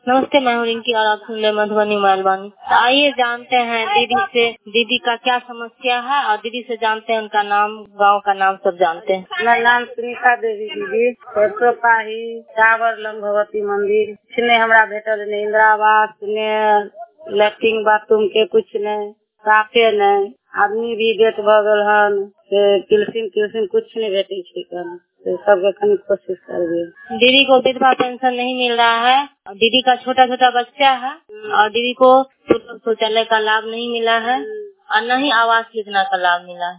नमस्ते, मैं हूँ रिंकी और आप सुन रहे मधुबनी मेलबर्न। तो आइए जानते हैं दीदी का क्या समस्या है और दीदी से जानते हैं उनका नाम, गांव का नाम सब जानते हैं। मेरा नाम सुनीता देवी दीदी, पाही टावर लंग भगवती मंदिर। कुछ ने हमरा भेटल नहीं, इंदिरा आवास ने, लैट्रिन बाथरूम के कुछ ने, साफे ने, आदमी भी डेथ भ गेल हन, किलसिन कुछ नहीं भेटे छिकन। तो सब एखन कोशिश करिए। दीदी को विधवा पेंशन नहीं मिल रहा है और दीदी का छोटा छोटा बच्चा है और दीदी को शौचालय का लाभ नहीं मिला है और न ही आवास योजना का लाभ मिला है।